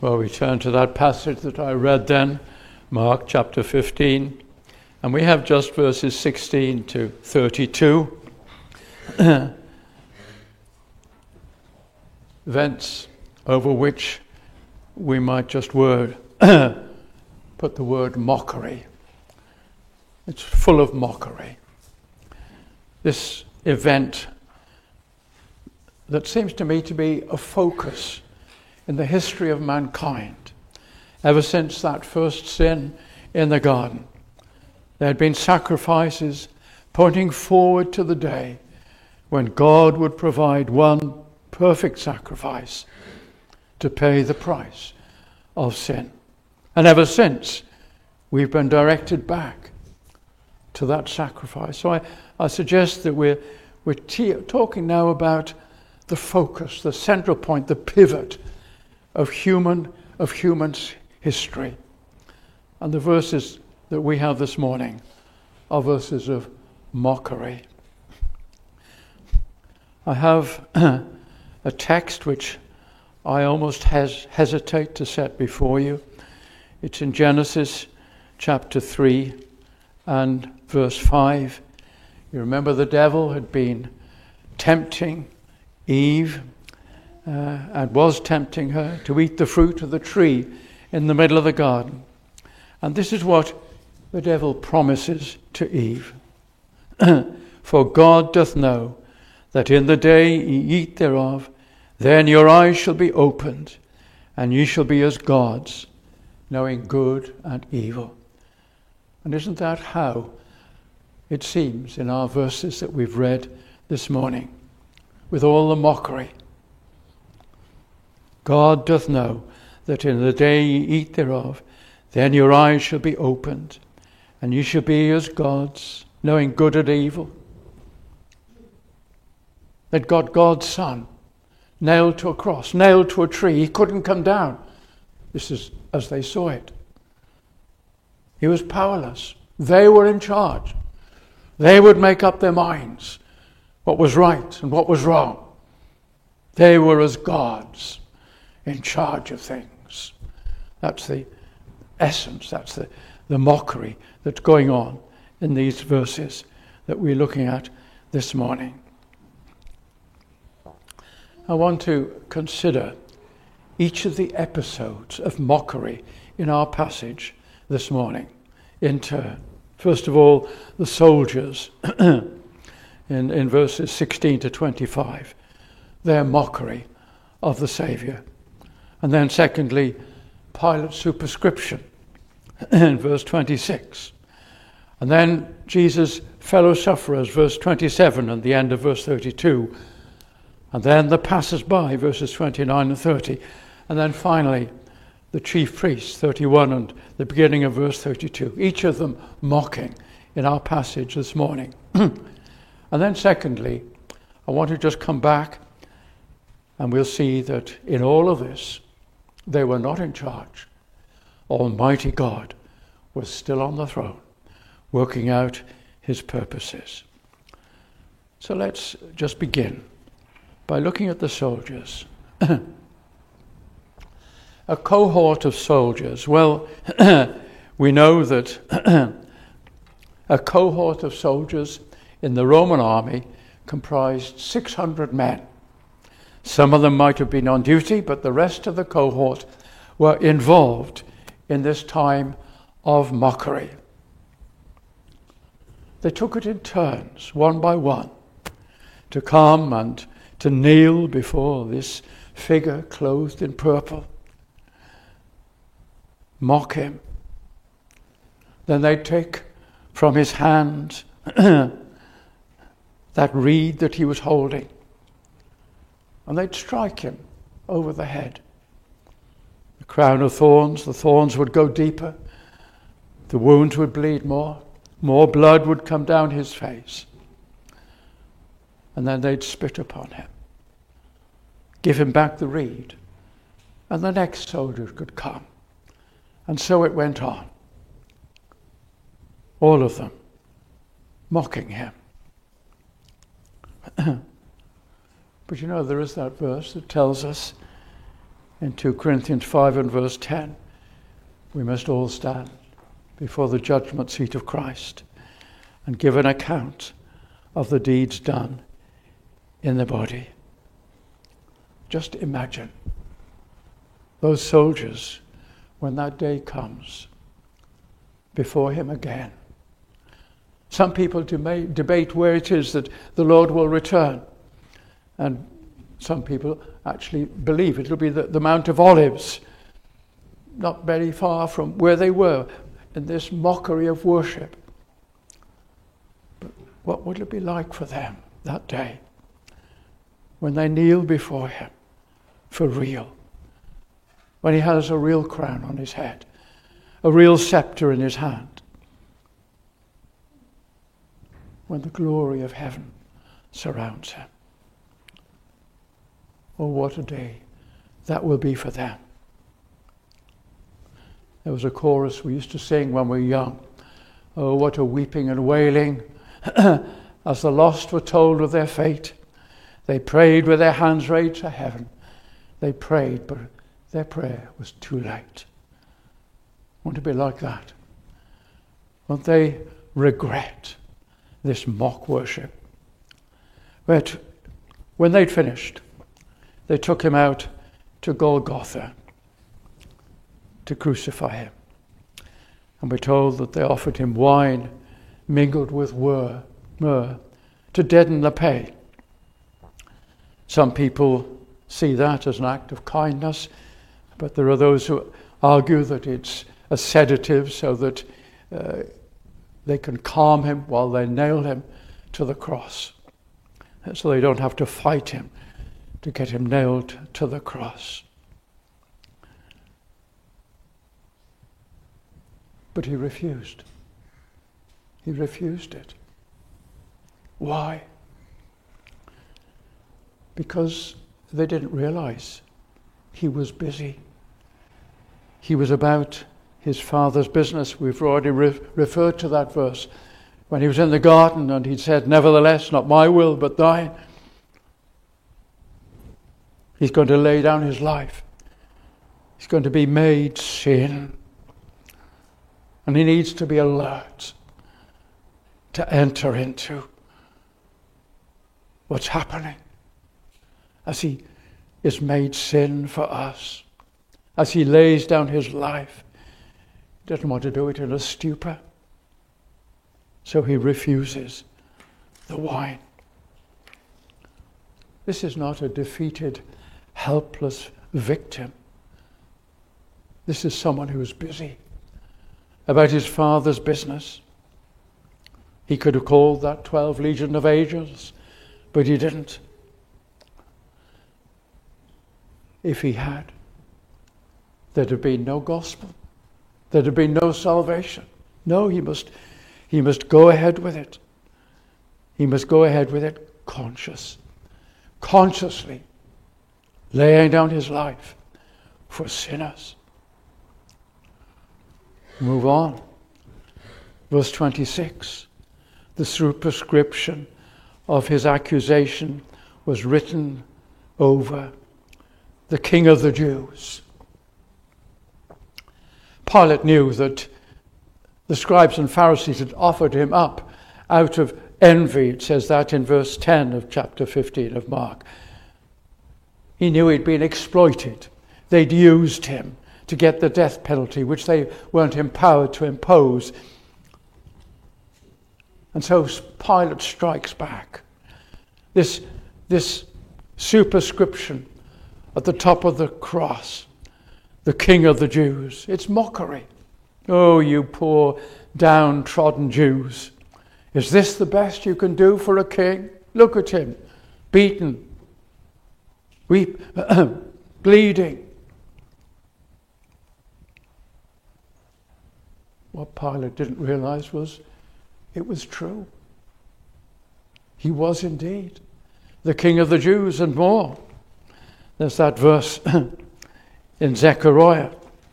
Well, we turn to that passage that I read then, Mark chapter 15, and we have just verses 16 to 32. Events over which we might just put the word mockery. It's full of mockery. This event that seems to me to be a focus in the history of mankind. Ever since that first sin in the garden, there had been sacrifices pointing forward to the day when God would provide one perfect sacrifice to pay the price of sin. And ever since, we've been directed back to that sacrifice. So I suggest that we're talking now about the focus, the central point, the pivot of human's history. And the verses that we have this morning are verses of mockery. I have a text which I almost hesitate to set before you. It's in Genesis chapter 3 and verse 5. You remember the devil had been tempting Eve and was tempting her to eat the fruit of the tree in the middle of the garden. And this is what the devil promises to Eve. For God doth know that in the day ye eat thereof, then your eyes shall be opened, and ye shall be as gods, knowing good and evil. And isn't that how it seems in our verses that we've read this morning, with all the mockery? God doth know that in the day ye eat thereof, then your eyes shall be opened, and ye shall be as gods, knowing good and evil. That God's Son, nailed to a cross, nailed to a tree, he couldn't come down. This is as they saw it. He was powerless. They were in charge. They would make up their minds what was right and what was wrong. They were as gods in charge of things. That's the essence, that's the mockery that's going on in these verses that we're looking at this morning. I want to consider each of the episodes of mockery in our passage this morning in turn. First of all, the soldiers in verses 16 to 25, their mockery of the Saviour. And then secondly, Pilate's superscription in verse 26. And then Jesus' fellow sufferers, verse 27 and the end of verse 32. And then the passers-by, verses 29 and 30. And then finally, the chief priests, 31 and the beginning of verse 32. Each of them mocking in our passage this morning. And then secondly, I want to just come back and we'll see that in all of this, they were not in charge. Almighty God was still on the throne, working out his purposes. So let's just begin by looking at the soldiers. A cohort of soldiers. Well, we know that a cohort of soldiers in the Roman army comprised 600 men. Some of them might have been on duty, but the rest of the cohort were involved in this time of mockery. They took it in turns, one by one, to come and to kneel before this figure clothed in purple, mock him. Then they'd take from his hand that reed that he was holding, and they'd strike him over the head. The crown of thorns, the thorns would go deeper, the wounds would bleed more blood would come down his face, and then they'd spit upon him, give him back the reed, and the next soldier could come. And so it went on. All of them mocking him. But you know, there is that verse that tells us in 2 Corinthians 5 and verse 10, we must all stand before the judgment seat of Christ and give an account of the deeds done in the body. Just imagine those soldiers when that day comes before him again. Some people debate where it is that the Lord will return. And some people actually believe it'll be the Mount of Olives, not very far from where they were in this mockery of worship. But what would it be like for them that day when they kneel before him for real? When he has a real crown on his head, a real scepter in his hand. When the glory of heaven surrounds him. Oh, what a day that will be for them. There was a chorus we used to sing when we were young. Oh, what a weeping and wailing as the lost were told of their fate. They prayed with their hands raised to heaven. They prayed, but their prayer was too late. Won't it be like that? Won't they regret this mock worship? But when they'd finished, they took him out to Golgotha to crucify him. And we're told that they offered him wine mingled with myrrh to deaden the pain. Some people see that as an act of kindness, but there are those who argue that it's a sedative so that they can calm him while they nail him to the cross. So they don't have to fight him to get him nailed to the cross. But he refused. He refused it. Why? Because they didn't realize he was busy. He was about his Father's business. We've already referred to that verse. When he was in the garden and he said, "Nevertheless, not my will, but thine." He's going to lay down his life. He's going to be made sin. And he needs to be alert to enter into what's happening as he is made sin for us, as he lays down his life. He doesn't want to do it in a stupor. So he refuses the wine. This is not a defeated, helpless victim. This is someone who is busy about his Father's business. He could have called that 12 legion of angels, but he didn't. If he had, there'd have been no gospel. There'd have been no salvation. No, he must go ahead with it. He must go ahead with it consciously, laying down his life for sinners. Move on. Verse 26. The superscription of his accusation was written over the King of the Jews. Pilate knew that the scribes and Pharisees had offered him up out of envy. It says that in verse 10 of chapter 15 of Mark. He knew he'd been exploited. They'd used him to get the death penalty, which they weren't empowered to impose. And so Pilate strikes back. This superscription at the top of the cross, the King of the Jews. It's mockery. Oh, you poor downtrodden Jews. Is this the best you can do for a king? Look at him, beaten, bleeding. What Pilate didn't realize was it was true. He was indeed the King of the Jews and more. There's that verse in Zechariah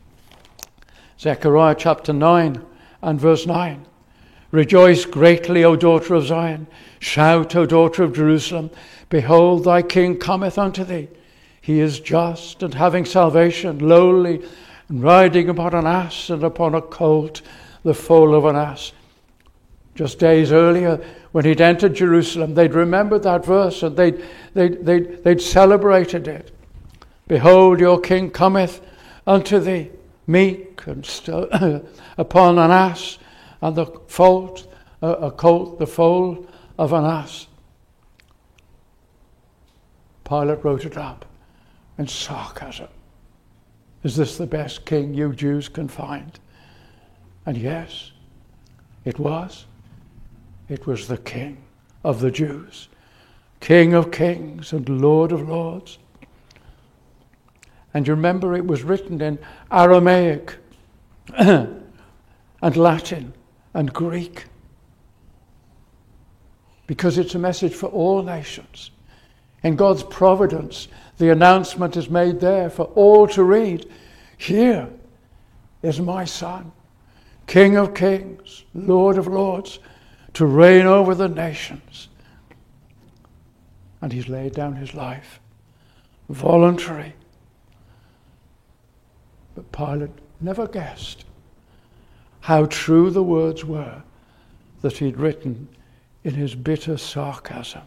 chapter 9 and verse 9. Rejoice greatly, O daughter of Zion. Shout, O daughter of Jerusalem. Behold, thy king cometh unto thee. He is just and having salvation, lowly, and riding upon an ass and upon a colt, the foal of an ass. Just days earlier, when he'd entered Jerusalem, they'd remembered that verse and they'd celebrated it. Behold, your king cometh unto thee, meek and upon an ass, and the colt, the foal of an ass. Pilate wrote it up in sarcasm. Is this the best king you Jews can find? And yes, it was. It was the King of the Jews, King of kings and Lord of lords. And you remember it was written in Aramaic and Latin and Greek, because it's a message for all nations. In God's providence, the announcement is made there for all to read. Here is my Son, King of kings, Lord of lords, to reign over the nations. And he's laid down his life, voluntary. But Pilate never guessed how true the words were that he'd written in his bitter sarcasm.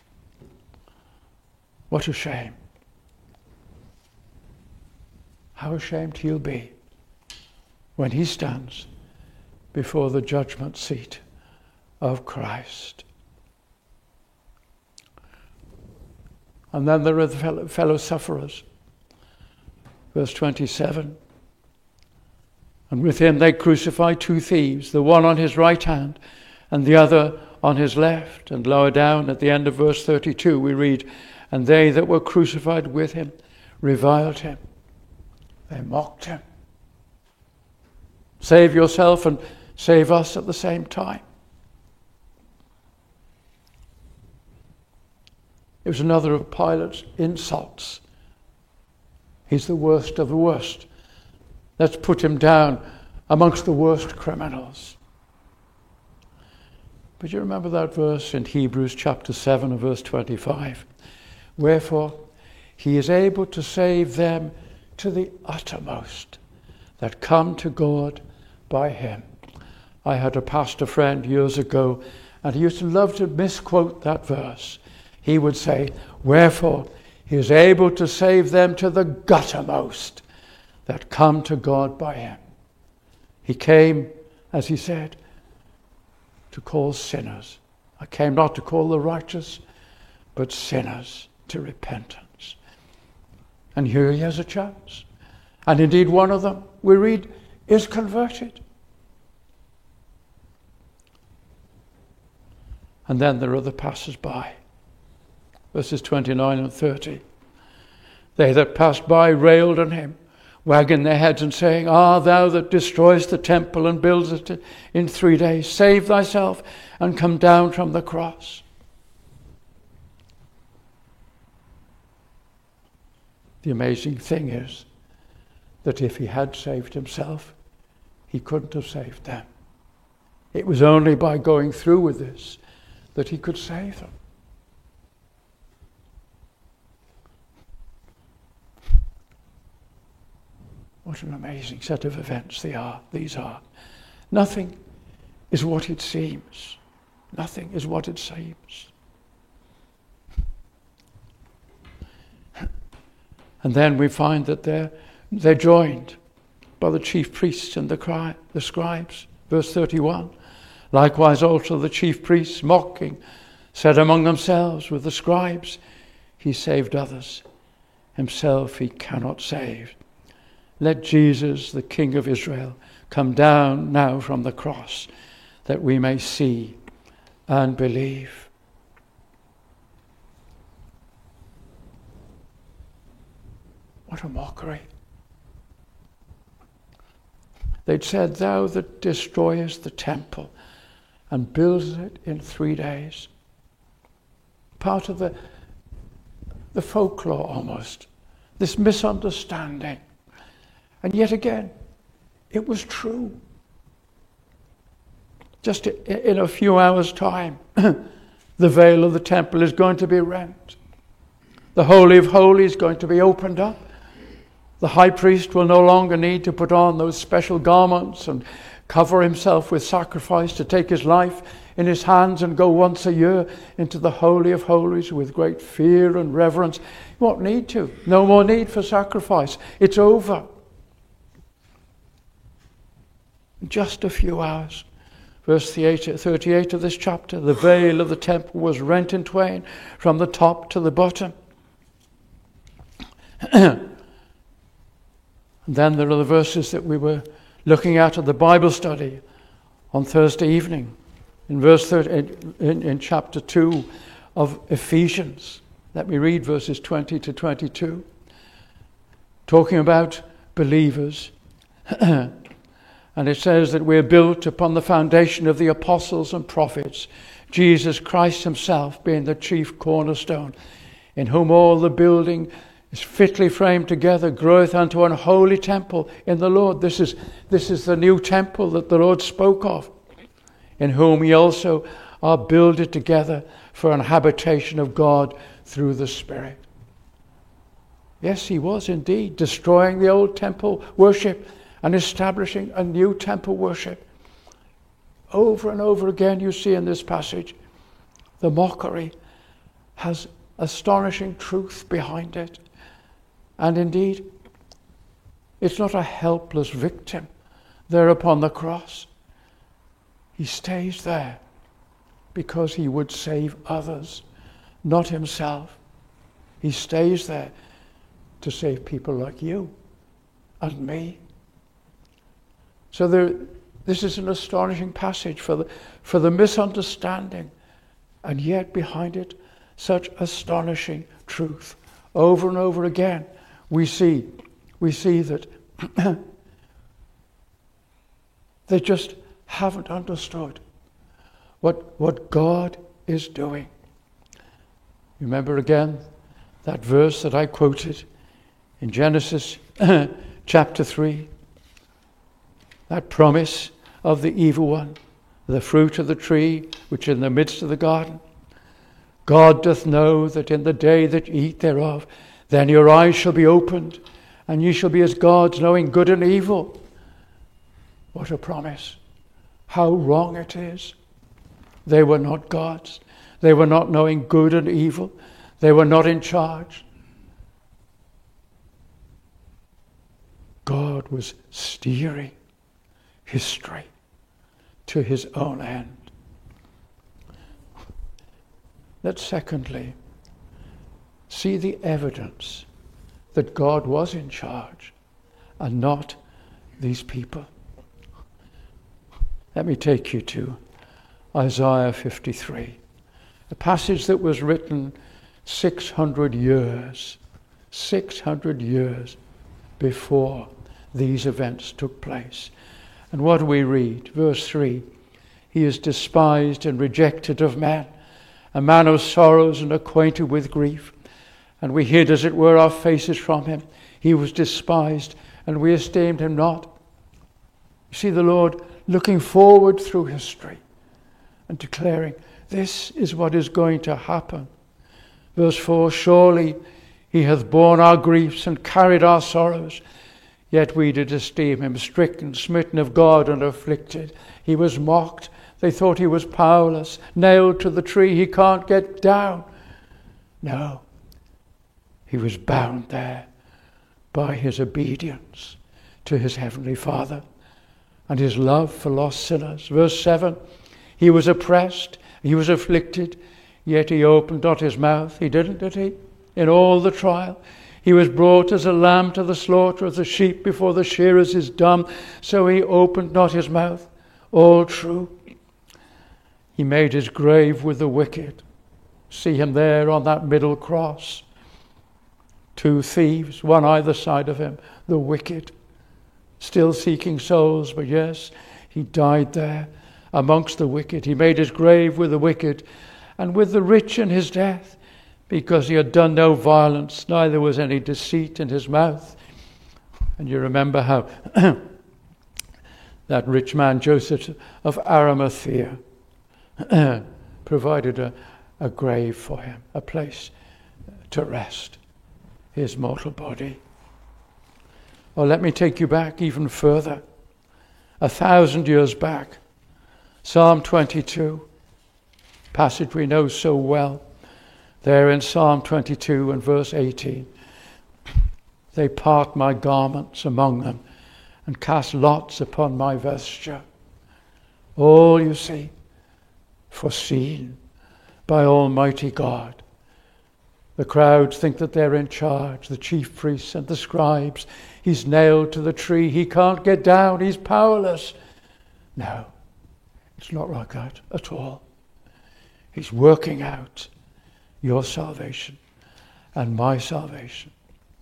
What a shame. How ashamed he'll be when he stands before the judgment seat of Christ. And then there are the fellow sufferers. Verse 27. And with him they crucified two thieves, the one on his right hand and the other on his left. And lower down at the end of verse 32 we read, and they that were crucified with him reviled him. They mocked him. Save yourself and save us at the same time. It was another of Pilate's insults. He's the worst of the worst. Let's put him down amongst the worst criminals. But you remember that verse in Hebrews chapter 7 and verse 25. Wherefore he is able to save them to the uttermost that come to God by him. I had a pastor friend years ago, and he used to love to misquote that verse. He would say, wherefore he is able to save them to the guttermost that come to God by him. He came, as he said, to call sinners. I came not to call the righteous, but sinners to repentance. And here he has a chance. And indeed one of them, we read, is converted. And then there are the passers-by. Verses 29 and 30. They that passed by railed on him, wagging their heads and saying, Ah, thou that destroyest the temple and buildest it in 3 days, save thyself and come down from the cross. The amazing thing is that if he had saved himself, he couldn't have saved them. It was only by going through with this that he could save them. What an amazing set of events these are. Nothing is what it seems. Nothing is what it seems. And then we find that they're joined by the chief priests and the scribes. Verse 31. Likewise also the chief priests, mocking, said among themselves with the scribes, he saved others. Himself he cannot save. Let Jesus, the King of Israel, come down now from the cross, that we may see and believe. What a mockery. They'd said, thou that destroyest the temple and builds it in 3 days. Part of the folklore almost, this misunderstanding. And yet again, it was true. Just in a few hours' time, the veil of the temple is going to be rent. The Holy of Holies is going to be opened up. The high priest will no longer need to put on those special garments and cover himself with sacrifice, to take his life in his hands and go once a year into the Holy of Holies with great fear and reverence. He won't need to. No more need for sacrifice. It's over. In just a few hours. Verse 38 of this chapter, the veil of the temple was rent in twain from the top to the bottom. And then there are the verses that we were looking at the Bible study on Thursday evening. In verse 30, in chapter 2 of Ephesians. Let me read verses 20 to 22. Talking about believers. And it says that we are built upon the foundation of the apostles and prophets, Jesus Christ himself being the chief cornerstone, in whom all the building is fitly framed together, groweth unto an holy temple in the Lord. This is the new temple that the Lord spoke of, in whom ye also are builded together for an habitation of God through the Spirit. Yes, he was indeed destroying the old temple worship and establishing a new temple worship. Over and over again you see in this passage, the mockery has astonishing truth behind it. And indeed, it's not a helpless victim there upon the cross. He stays there because he would save others, not himself. He stays there to save people like you and me. So this is an astonishing passage for the misunderstanding, and yet behind it, such astonishing truth. Over and over again, we see that they just haven't understood what God is doing. Remember again that verse that I quoted in Genesis chapter 3. That promise of the evil one, the fruit of the tree which in the midst of the garden. God doth know that in the day that ye eat thereof, then your eyes shall be opened, and ye shall be as gods, knowing good and evil. What a promise. How wrong it is. They were not gods. They were not knowing good and evil. They were not in charge. God was steering history to his own end. Let's secondly see the evidence that God was in charge and not these people. Let me take you to Isaiah 53, a passage that was written 600 years before these events took place. And what do we read? Verse 3, he is despised and rejected of men, a man of sorrows and acquainted with grief. And we hid, as it were, our faces from him. He was despised, and we esteemed him not. You see the Lord looking forward through history and declaring, this is what is going to happen. Verse 4, surely he hath borne our griefs and carried our sorrows. Yet we did esteem him stricken, smitten of God, and afflicted. He was mocked. They thought he was powerless, nailed to the tree. He can't get down. No, he was bound there by his obedience to his heavenly Father and his love for lost sinners. Verse 7, he was oppressed, he was afflicted, yet he opened not his mouth. He didn't, did he? In all the trial. He was brought as a lamb to the slaughter, as a sheep before the shearers is dumb, so he opened not his mouth. All true. He made his grave with the wicked. See him there on that middle cross. 2 thieves, one either side of him, the wicked, still seeking souls, but yes, he died there amongst the wicked. He made his grave with the wicked and with the rich in his death, because he had done no violence, neither was any deceit in his mouth. And you remember how that rich man Joseph of Arimathea provided a grave for him, a place to rest his mortal body. Or let me take you back even further, 1,000 years back. Psalm 22, passage we know so well. There in Psalm 22 and verse 18, they part my garments among them and cast lots upon my vesture. All, you see, foreseen by Almighty God. The crowds think that they're in charge, the chief priests and the scribes. He's nailed to the tree. He can't get down. He's powerless. No, it's not like that at all. He's working out your salvation and my salvation.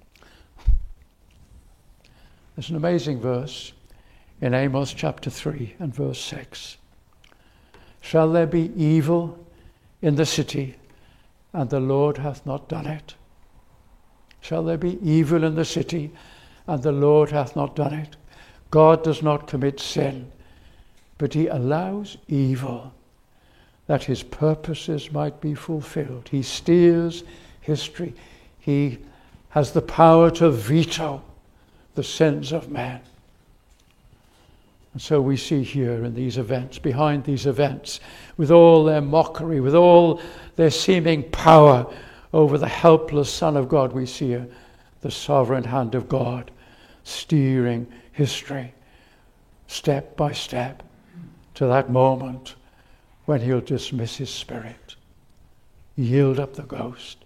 There's an amazing verse in Amos chapter 3 and verse 6. Shall there be evil in the city, and the Lord hath not done it? Shall there be evil in the city, and the Lord hath not done it? God does not commit sin, but he allows evil that his purposes might be fulfilled. He steers history. He has the power to veto the sins of man. And so we see here in these events, behind these events, with all their mockery, with all their seeming power over the helpless Son of God, we see the sovereign hand of God steering history step by step to that moment when he'll dismiss his spirit, yield up the ghost.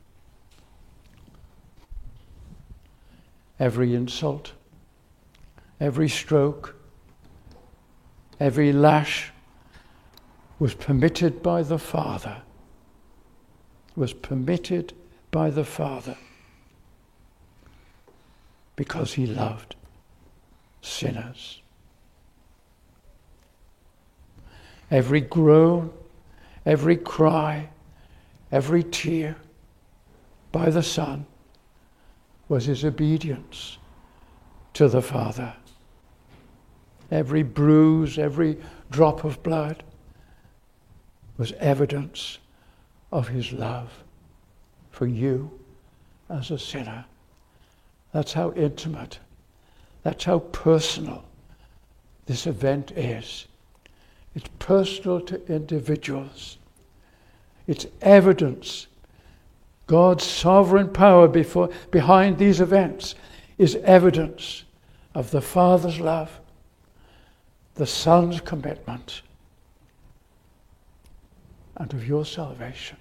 Every insult, every stroke, every lash was permitted by the Father, because he loved sinners. Every groan, every cry, every tear by the Son was his obedience to the Father. Every bruise, every drop of blood was evidence of his love for you as a sinner. That's how intimate, that's how personal this event is. It's personal to individuals. It's evidence. God's sovereign power behind these events is evidence of the Father's love, the Son's commitment, and of your salvation,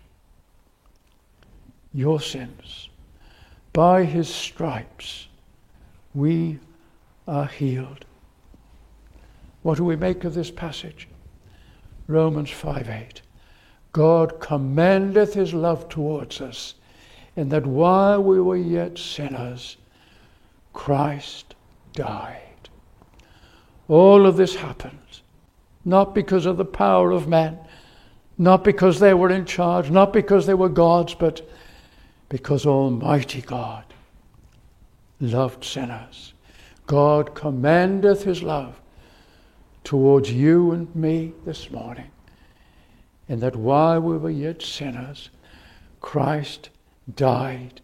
your sins. By his stripes we are healed. What do we make of this passage? Romans 5:8. God commendeth his love towards us, in that while we were yet sinners, Christ died. All of this happened, not because of the power of men, not because they were in charge, not because they were gods, but because Almighty God loved sinners. God commendeth his love towards you and me this morning, in that while we were yet sinners, Christ died.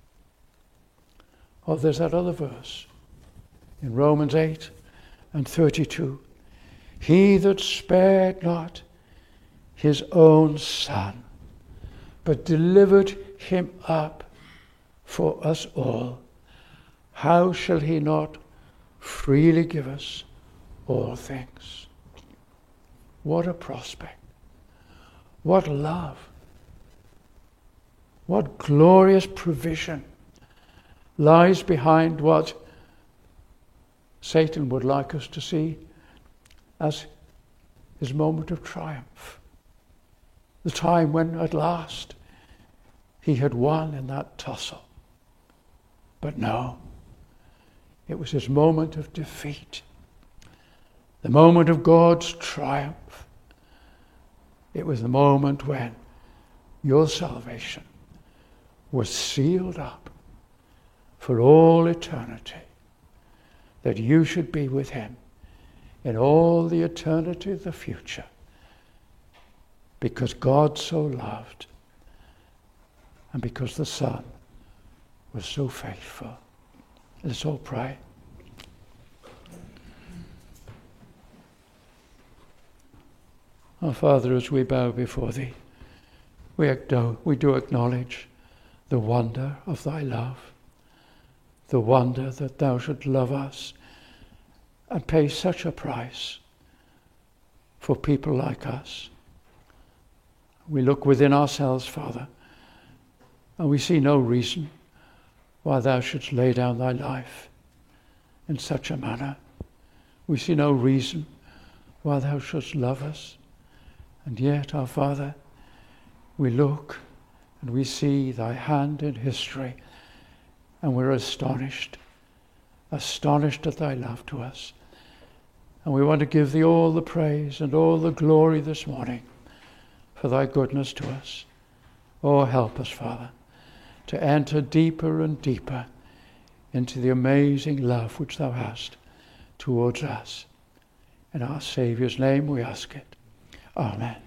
Oh, there's that other verse in Romans 8 and 32. He that spared not his own Son, but delivered him up for us all, how shall he not freely give us all things? What a prospect. What love. What glorious provision lies behind what Satan would like us to see as his moment of triumph. The time when at last he had won in that tussle. But no, it was his moment of defeat. The moment of God's triumph. It was the moment when your salvation was sealed up for all eternity, that you should be with him in all the eternity of the future, because God so loved and because the Son was so faithful. Let's all pray. Our Father, as we bow before thee, we do acknowledge the wonder of thy love, the wonder that thou should love us and pay such a price for people like us. We look within ourselves, Father, and we see no reason why thou shouldst lay down thy life in such a manner. We see no reason why thou shouldst love us. And yet, our Father, we look and we see thy hand in history, and we're astonished at thy love to us. And we want to give thee all the praise and all the glory this morning for thy goodness to us. Oh, help us, Father, to enter deeper and deeper into the amazing love which thou hast towards us. In our Saviour's name we ask it. Amen.